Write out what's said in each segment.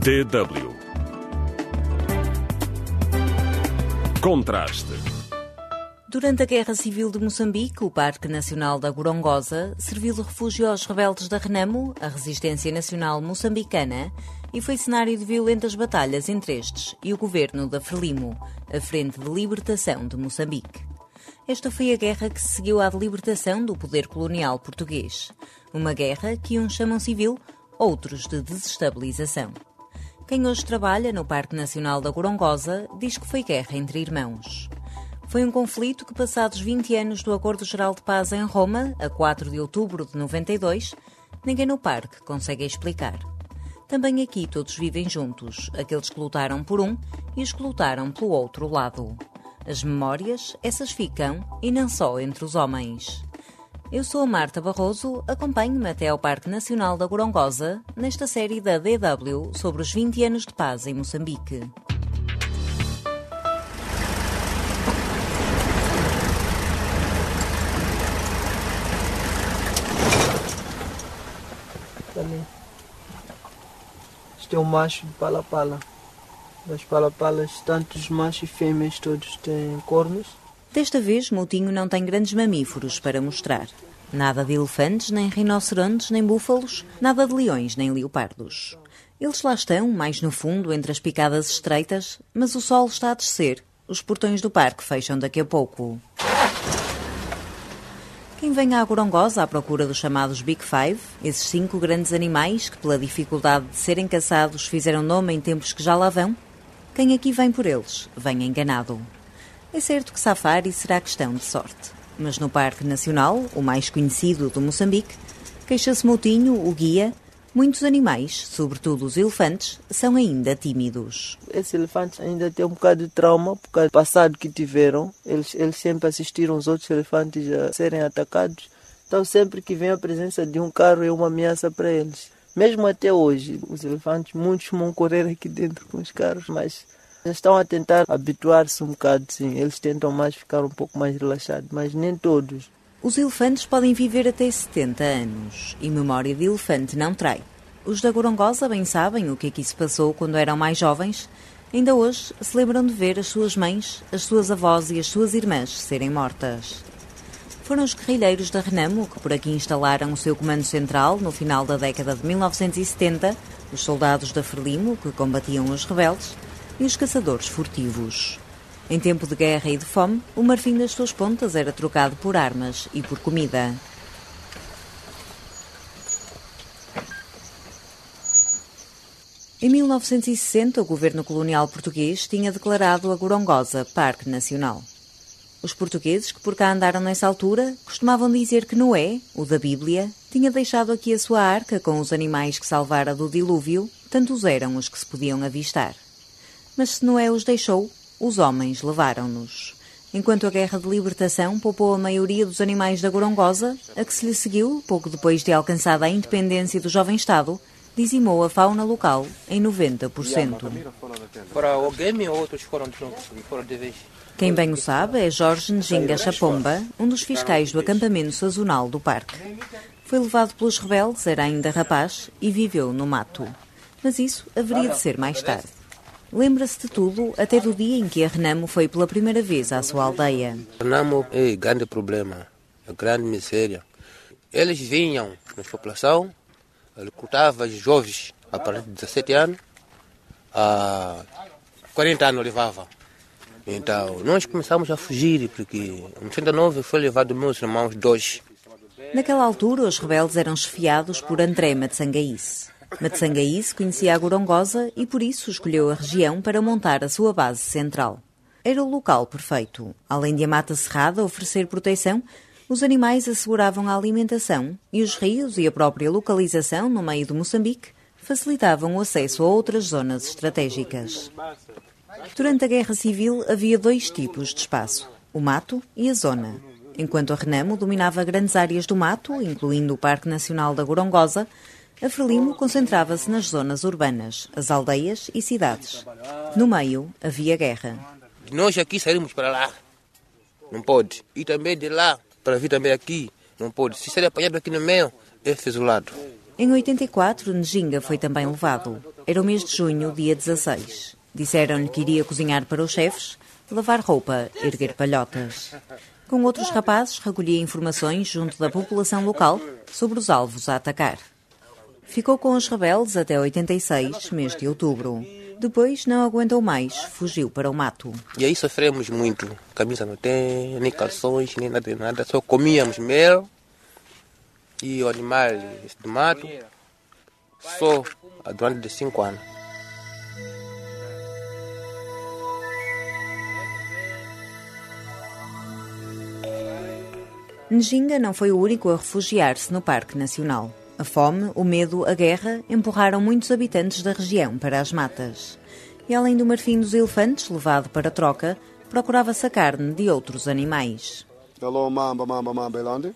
DW Contraste. Durante a Guerra Civil de Moçambique, o Parque Nacional da Gorongosa serviu de refúgio aos rebeldes da Renamo, a Resistência Nacional Moçambicana, e foi cenário de violentas batalhas entre estes e o governo da Frelimo, a Frente de Libertação de Moçambique. Esta foi a guerra que se seguiu à libertação do poder colonial português. Uma guerra que uns chamam civil, outros de desestabilização. Quem hoje trabalha no Parque Nacional da Gorongosa diz que foi guerra entre irmãos. Foi um conflito que, passados 20 anos do Acordo Geral de Paz em Roma, a 4 de outubro de 92, ninguém no parque consegue explicar. Também aqui todos vivem juntos, aqueles que lutaram por um e os que lutaram pelo outro lado. As memórias, essas ficam, e não só entre os homens. Eu sou a Marta Barroso, acompanhe-me até ao Parque Nacional da Gorongosa, nesta série da DW sobre os 20 anos de paz em Moçambique. Este é o macho de pala-pala. Das pala-palas, tanto os machos e fêmeas todos têm cornos. Desta vez, Moutinho não tem grandes mamíferos para mostrar. Nada de elefantes, nem rinocerontes, nem búfalos, nada de leões, nem leopardos. Eles lá estão, mais no fundo, entre as picadas estreitas, mas o sol está a descer. Os portões do parque fecham daqui a pouco. Quem vem à Gorongosa à procura dos chamados Big Five, esses 5 grandes animais que, pela dificuldade de serem caçados, fizeram nome em tempos que já lá vão, quem aqui vem por eles, vem enganado. É certo que safari será questão de sorte. Mas no Parque Nacional, o mais conhecido do Moçambique, queixa-se Moutinho, o guia, muitos animais, sobretudo os elefantes, são ainda tímidos. Esses elefantes ainda têm um bocado de trauma por causa do passado que tiveram. Eles sempre assistiram os outros elefantes a serem atacados. Então sempre que vem a presença de um carro é uma ameaça para eles. Mesmo até hoje, os elefantes, muitos vão correr aqui dentro com os carros, mas eles estão a tentar habituar-se um bocado, sim. Eles tentam mais ficar um pouco mais relaxados, mas nem todos. Os elefantes podem viver até 70 anos e memória de elefante não trai. Os da Gorongosa bem sabem o que aqui se passou quando eram mais jovens. Ainda hoje se lembram de ver as suas mães, as suas avós e as suas irmãs serem mortas. Foram os guerrilheiros da Renamo que por aqui instalaram o seu comando central no final da década de 1970, os soldados da Frelimo que combatiam os rebeldes e os caçadores furtivos. Em tempo de guerra e de fome, o marfim das suas pontas era trocado por armas e por comida. Em 1960, o governo colonial português tinha declarado a Gorongosa Parque Nacional. Os portugueses que por cá andaram nessa altura costumavam dizer que Noé, o da Bíblia, tinha deixado aqui a sua arca com os animais que salvara do dilúvio, tantos eram os que se podiam avistar. Mas se Noé os deixou, os homens levaram-nos. Enquanto a Guerra de Libertação poupou a maioria dos animais da Gorongosa, a que se lhe seguiu, pouco depois de alcançada a independência do jovem Estado, dizimou a fauna local em 90%. Para o game, outros foram de vez. Quem bem o sabe é Jorge Njinga Chapomba, um dos fiscais do acampamento sazonal do parque. Foi levado pelos rebeldes, era ainda rapaz, e viveu no mato. Mas isso haveria de ser mais tarde. Lembra-se de tudo, até do dia em que a Renamo foi pela primeira vez à sua aldeia. Renamo é grande problema, é grande miséria. Eles vinham na população, recrutavam jovens a partir de 17 anos, a 40 anos levavam. Então, nós começamos a fugir, porque em 89 foi levado meus irmãos 2. Naquela altura, os rebeldes eram chefiados por André Matsangaíce. Matsangaíce conhecia a Gorongosa e por isso escolheu a região para montar a sua base central. Era o local perfeito. Além de a mata cerrada oferecer proteção, os animais asseguravam a alimentação e os rios e a própria localização no meio de Moçambique facilitavam o acesso a outras zonas estratégicas. Durante a Guerra Civil havia 2 tipos de espaço, o mato e a zona. Enquanto a Renamo dominava grandes áreas do mato, incluindo o Parque Nacional da Gorongosa, a Frelimo concentrava-se nas zonas urbanas, as aldeias e cidades. No meio havia guerra. Nós aqui saímos para lá, não pode. E também de lá para vir também aqui, não pode. Se ser apanhado aqui no meio, é isolado. Em 84, Njinga foi também levado. Era o mês de junho, dia 16. Disseram-lhe que iria cozinhar para os chefes, lavar roupa, erguer palhotas. Com outros rapazes, recolhia informações junto da população local sobre os alvos a atacar. Ficou com os rebeldes até 86, mês de outubro. Depois não aguentou mais, fugiu para o mato. E aí sofremos muito. Camisa não tem, nem calções, nem nada de nada. Só comíamos mel e o animal do mato. Só durante 5 anos. Njinga não foi o único a refugiar-se no Parque Nacional. A fome, o medo, a guerra empurraram muitos habitantes da região para as matas. E além do marfim dos elefantes, levado para troca, procurava-se a carne de outros animais. Hello, mamba, mamba, mamba, Elande.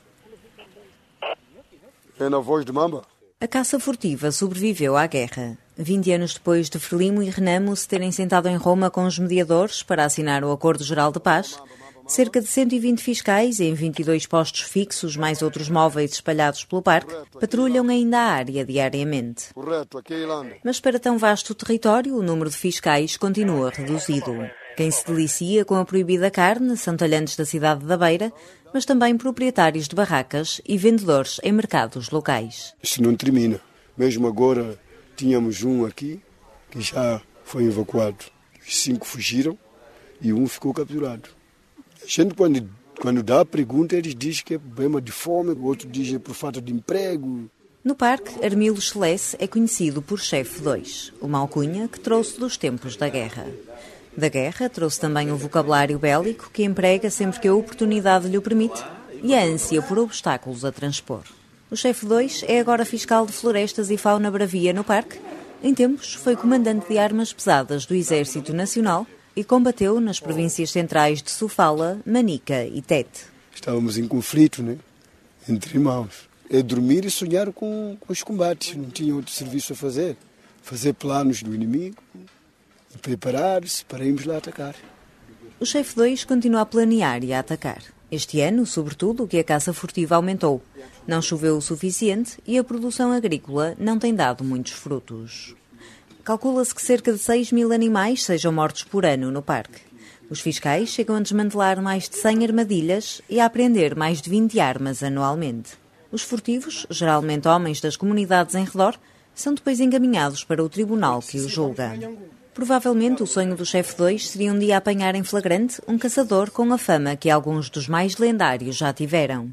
É na voz de mamba. A caça furtiva sobreviveu à guerra. 20 anos depois de Frelimo e Renamo se terem sentado em Roma com os mediadores para assinar o Acordo Geral de Paz, cerca de 120 fiscais em 22 postos fixos, mais outros móveis espalhados pelo parque, patrulham ainda a área diariamente. Mas para tão vasto território, o número de fiscais continua reduzido. Quem se delicia com a proibida carne são talhantes da cidade da Beira, mas também proprietários de barracas e vendedores em mercados locais. Isto não termina. Mesmo agora tínhamos um aqui que já foi evacuado. Os 5 fugiram e um ficou capturado. A gente, quando dá a pergunta, eles dizem que é problema de fome, o outro diz que é por falta de emprego. No parque, Armilo Schlesse é conhecido por Chefe 2, uma alcunha que trouxe dos tempos da guerra. Da guerra trouxe também o vocabulário bélico que emprega sempre que a oportunidade lhe o permite e a ânsia por obstáculos a transpor. O Chefe 2 é agora fiscal de florestas e fauna bravia no parque. Em tempos, foi comandante de armas pesadas do Exército Nacional e combateu nas províncias centrais de Sofala, Manica e Tete. Estávamos em conflito, né? Entre irmãos. É dormir e sonhar com os combates. Não tinha outro serviço a fazer. Fazer planos do inimigo e preparar-se para irmos lá atacar. O Chefe 2 continua a planear e a atacar. Este ano, sobretudo, que a caça furtiva aumentou. Não choveu o suficiente e a produção agrícola não tem dado muitos frutos. Calcula-se que cerca de 6.000 animais sejam mortos por ano no parque. Os fiscais chegam a desmantelar mais de 100 armadilhas e a apreender mais de 20 armas anualmente. Os furtivos, geralmente homens das comunidades em redor, são depois encaminhados para o tribunal que os julga. Provavelmente o sonho do Chefe 2 seria um dia apanhar em flagrante um caçador com a fama que alguns dos mais lendários já tiveram.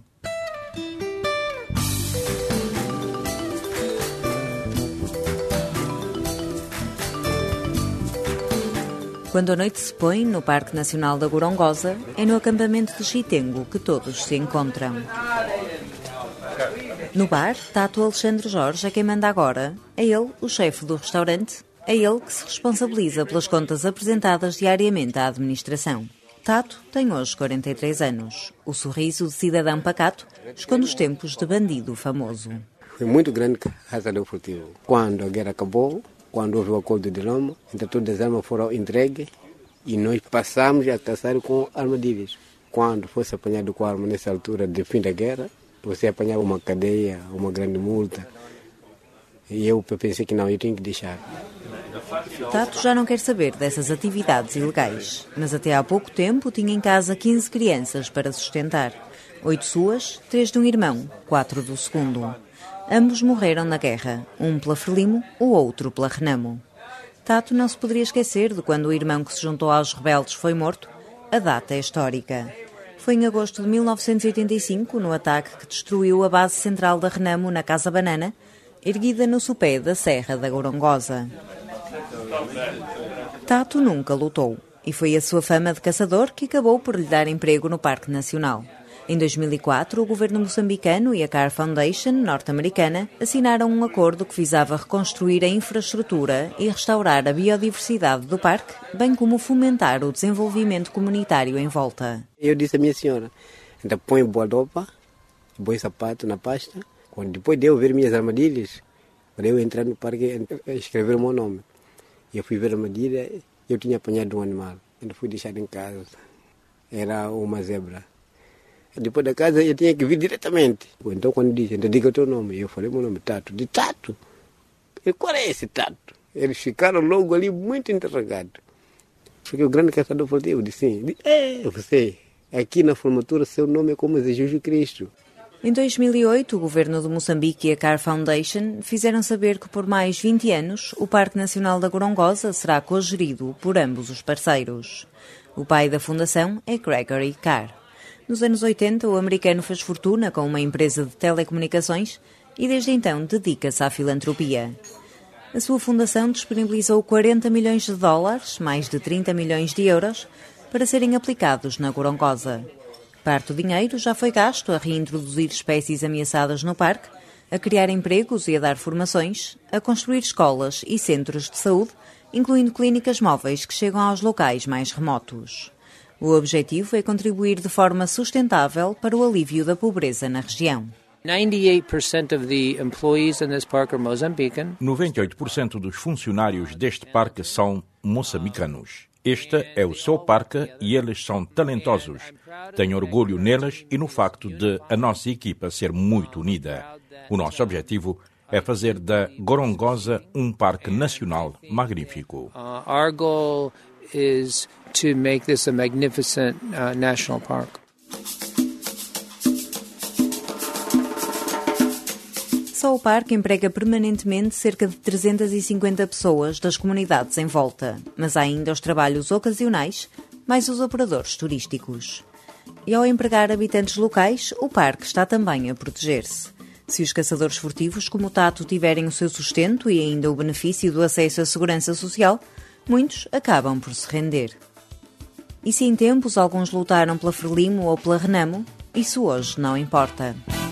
Quando a noite se põe no Parque Nacional da Gorongosa, é no acampamento de Chitengo que todos se encontram. No bar, Tato Alexandre Jorge é quem manda agora. É ele, o chefe do restaurante. É ele que se responsabiliza pelas contas apresentadas diariamente à administração. Tato tem hoje 43 anos. O sorriso de cidadão pacato esconde os tempos de bandido famoso. Foi muito grande a caça do furtivo. Quando a guerra acabou, quando houve o acordo de Roma, então todas as armas foram entregues e nós passamos a caçar com armadilhas. Quando fosse apanhado com arma nessa altura de fim da guerra, você apanhava uma cadeia, uma grande multa. E eu pensei que não, eu tinha que deixar. Tato já não quer saber dessas atividades ilegais, mas até há pouco tempo tinha em casa 15 crianças para sustentar. 8 suas, 3 de um irmão, 4 do segundo. Ambos morreram na guerra, um pela Frelimo, o outro pela Renamo. Tato não se poderia esquecer de quando o irmão que se juntou aos rebeldes foi morto. A data é histórica. Foi em agosto de 1985, no ataque que destruiu a base central da Renamo na Casa Banana, erguida no sopé da Serra da Gorongosa. Tato nunca lutou, e foi a sua fama de caçador que acabou por lhe dar emprego no Parque Nacional. Em 2004, o governo moçambicano e a Carr Foundation, norte-americana, assinaram um acordo que visava reconstruir a infraestrutura e restaurar a biodiversidade do parque, bem como fomentar o desenvolvimento comunitário em volta. Eu disse à minha senhora, então põe boa roupa, põe sapato na pasta, quando depois de eu ver minhas armadilhas, para eu entrar no parque e escrever o meu nome. Eu fui ver a armadilha, eu tinha apanhado um animal, eu fui deixar em casa, era uma zebra. Depois da casa eu tinha que vir diretamente. Então quando dizem, diga o teu nome, eu falei meu nome, Tato. De Tato? E qual é esse Tato? Eles ficaram logo ali muito interrogados. Porque o grande caçador furtivo disse sim. Você, aqui na formatura seu nome é como Jesus Cristo. Em 2008, o governo de Moçambique e a Car Foundation fizeram saber que por mais 20 anos o Parque Nacional da Gorongosa será cogerido por ambos os parceiros. O pai da fundação é Gregory Carr. Nos anos 80, o americano fez fortuna com uma empresa de telecomunicações e desde então dedica-se à filantropia. A sua fundação disponibilizou 40 milhões de dólares, mais de 30 milhões de euros, para serem aplicados na Gorongosa. Parte do dinheiro já foi gasto a reintroduzir espécies ameaçadas no parque, a criar empregos e a dar formações, a construir escolas e centros de saúde, incluindo clínicas móveis que chegam aos locais mais remotos. O objetivo é contribuir de forma sustentável para o alívio da pobreza na região. 98% of the employees in this park are Mozambican. 98% dos funcionários deste parque são moçambicanos. Este é o seu parque e eles são talentosos. Tenho orgulho neles e no facto de a nossa equipa ser muito unida. O nosso objetivo é fazer da Gorongosa um parque nacional magnífico. Our goal is to make this a magnificent national park. Só o parque emprega permanentemente cerca de 350 pessoas das comunidades em volta, mas há ainda os trabalhos ocasionais, mais os operadores turísticos. E ao empregar habitantes locais, o parque está também a proteger-se. Se os caçadores furtivos como o Tato tiverem o seu sustento e ainda o benefício do acesso à segurança social, muitos acabam por se render. E se em tempos alguns lutaram pela Frelimo ou pela Renamo, isso hoje não importa.